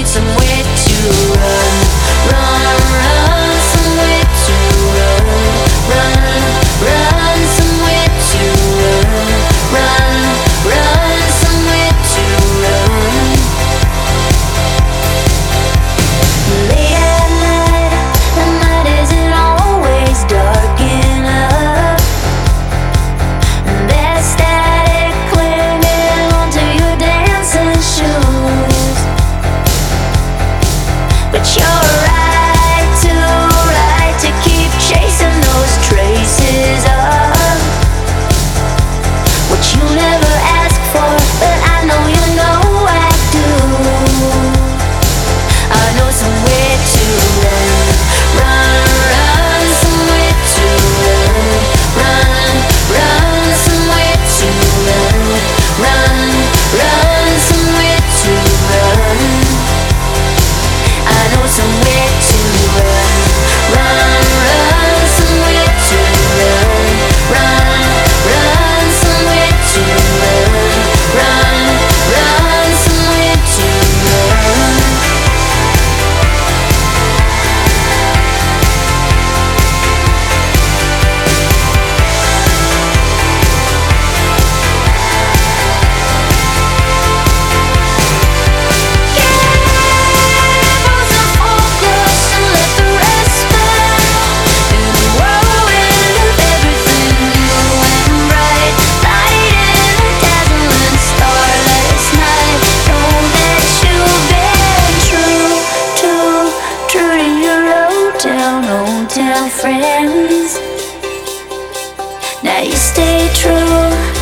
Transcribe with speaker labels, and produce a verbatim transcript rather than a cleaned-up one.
Speaker 1: somewhere to run, run, run, somewhere to run, run, run, somewhere to run, run, run, somewhere to run. Late at night, the night isn't always dark enough, and there's static clinging onto your dancing shoes. But you're right to right to keep chasing those traces of what you never asked for, but I know you know I do. I know somewhere to run, run, run, somewhere to run, run, run, somewhere to run, run, run, somewhere to run. I know somewhere to run, run, run, somewhere to run, run, run, somewhere to run, run, run, somewhere to run. Friends, now you stay true.